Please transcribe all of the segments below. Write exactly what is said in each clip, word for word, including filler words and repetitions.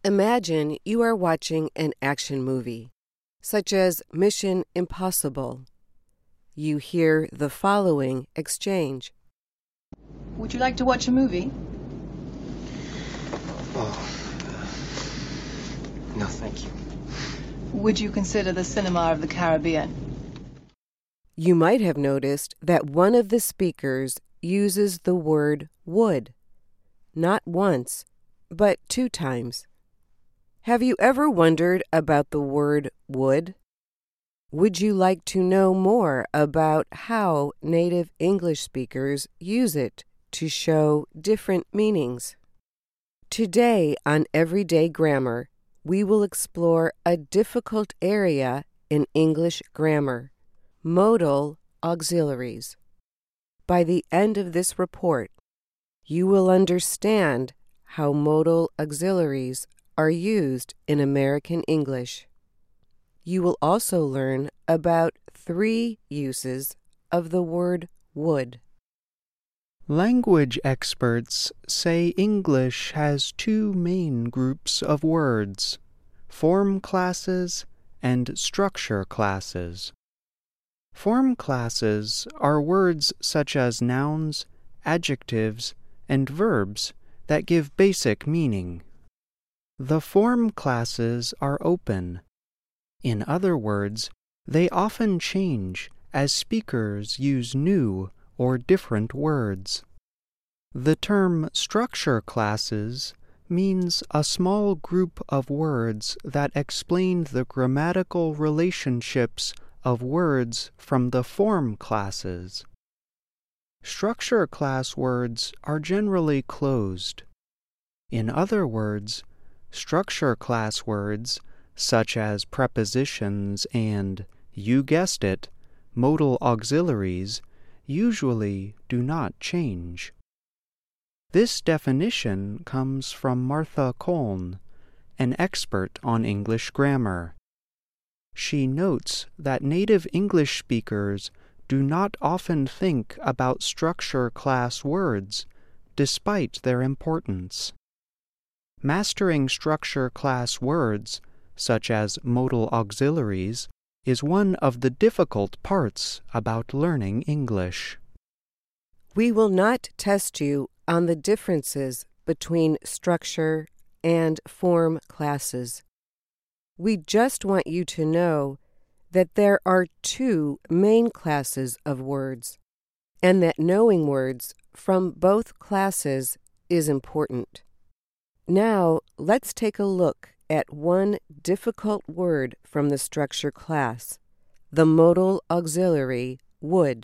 Imagine you are watching an action movie, such as Mission Impossible. You hear the following exchange. Would you like to watch a movie? Oh, uh, no, thank you. Would you consider the Cinema of the Caribbean? You might have noticed that one of the speakers uses the word would, not once, but two times. Have you ever wondered about the word would? Would you like to know more about how native English speakers use it to show different meanings? Today on Everyday Grammar, we will explore a difficult area in English grammar, modal auxiliaries. By the end of this report, you will understand how modal auxiliaries are used in American English. You will also learn about three uses of the word would. Language experts say English has two main groups of words, form classes and structure classes. Form classes are words such as nouns, adjectives, and verbs that give basic meaning. The form classes are open. In other words, they often change as speakers use new or different words. The term structure classes means a small group of words that explain the grammatical relationships of words from the form classes. Structure class words are generally closed. In other words, structure class words, such as prepositions and, you guessed it, modal auxiliaries, usually do not change. This definition comes from Martha Colne, an expert on English grammar. She notes that native English speakers do not often think about structure class words, despite their importance. Mastering structure class words, such as modal auxiliaries, is one of the difficult parts about learning English. We will not test you on the differences between structure and form classes. We just want you to know that there are two main classes of words, and that knowing words from both classes is important. Now, let's take a look at one difficult word from the structure class, the modal auxiliary would.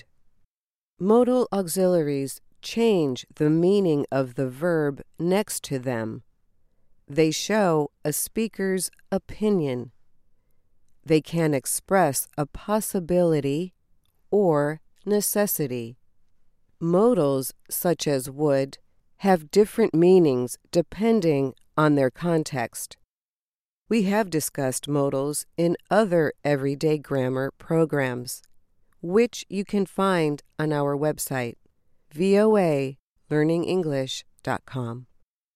Modal auxiliaries change the meaning of the verb next to them. They show a speaker's opinion. They can express a possibility or necessity. Modals, such as would, have different meanings depending on their context. We have discussed modals in other everyday grammar programs, which you can find on our website, v o a learning english dot com.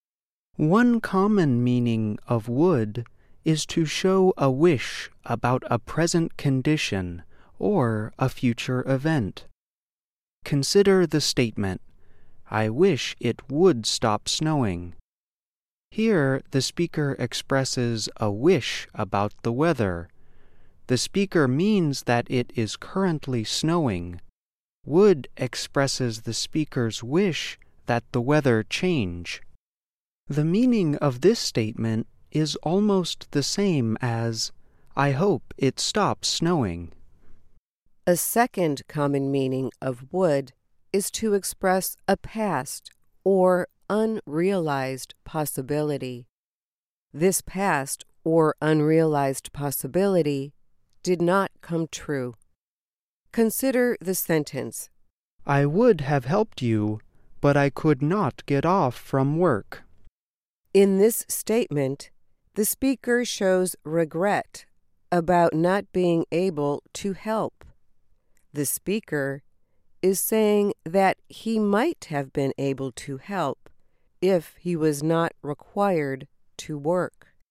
One common meaning of would is to show a wish about a present condition or a future event. Consider the statement, "I wish it would stop snowing." Here, the speaker expresses a wish about the weather. The speaker means that it is currently snowing. Would expresses the speaker's wish that the weather change. The meaning of this statement is almost the same as, "I hope it stops snowing." A second common meaning of would is to express a past or unrealized possibility. This past or unrealized possibility did not come true. Consider the sentence, "I would have helped you, but I could not get off from work." In this statement, the speaker shows regret about not being able to help. The speaker is saying that he might have been able to help if he was not required to work.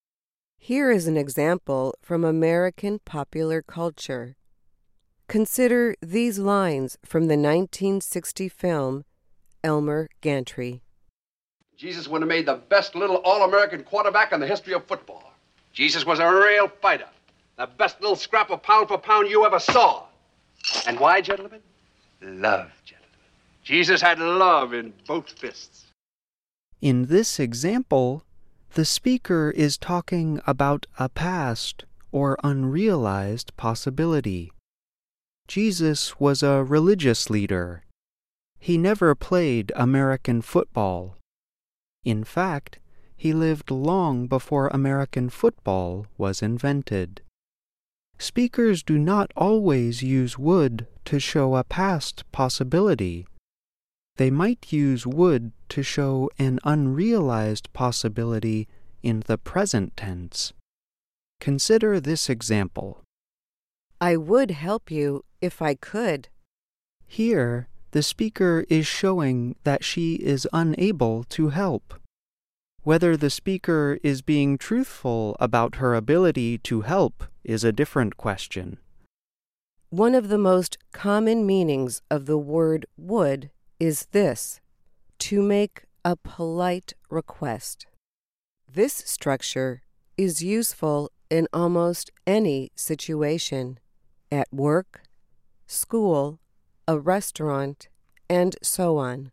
Here is an example from American popular culture. Consider these lines from the nineteen sixty film Elmer Gantry. Jesus would have made the best little All-American quarterback in the history of football. Jesus was a real fighter. The best little scrap of pound for pound you ever saw. And why, gentlemen? Love, gentlemen. Jesus had love in both fists. In this example, the speaker is talking about a past or unrealized possibility. Jesus was a religious leader. He never played American football. In fact, he lived long before American football was invented. Speakers do not always use would to show a past possibility. They might use would to show an unrealized possibility in the present tense. Consider this example. I would help you if I could. Here, the speaker is showing that she is unable to help. Whether the speaker is being truthful about her ability to help is a different question. One of the most common meanings of the word would is this: to make a polite request. This structure is useful in almost any situation, at work, school, a restaurant, and so on.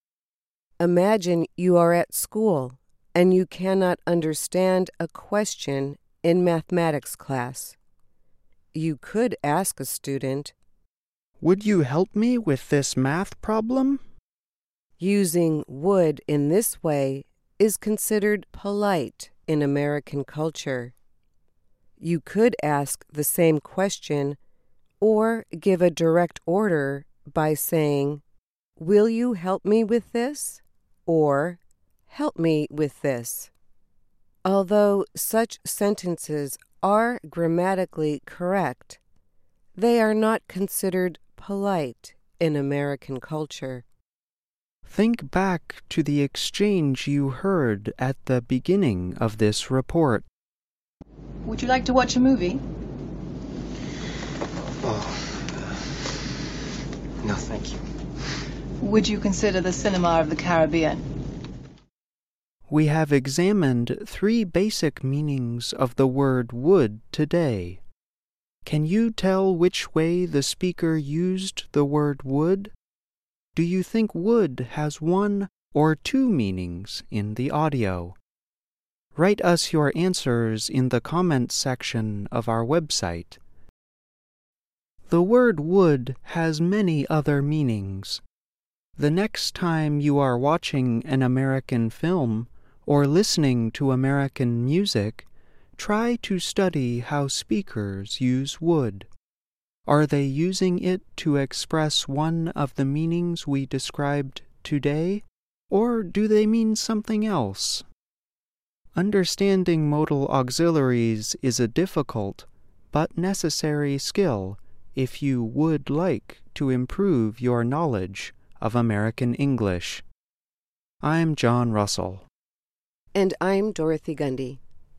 Imagine you are at school and you cannot understand a question in mathematics class. You could ask a student, "Would you help me with this math problem?" Using would in this way is considered polite in American culture. You could ask the same question or give a direct order by saying, "Will you help me with this?" or "Help me with this." Although such sentences are grammatically correct, they are not considered polite in American culture. Think back to the exchange you heard at the beginning of this report. Would you like to watch a movie? Oh, uh, no, thank you. Would you consider the cinema of the Caribbean? We have examined three basic meanings of the word would today. Can you tell which way the speaker used the word would? Do you think would has one or two meanings in the audio? Write us your answers in the comments section of our website. The word would has many other meanings. The next time you are watching an American film or listening to American music, try to study how speakers use would. Are they using it to express one of the meanings we described today, or do they mean something else? Understanding modal auxiliaries is a difficult but necessary skill if you would like to improve your knowledge of American English. I'm John Russell. And I'm Dorothy Gundy.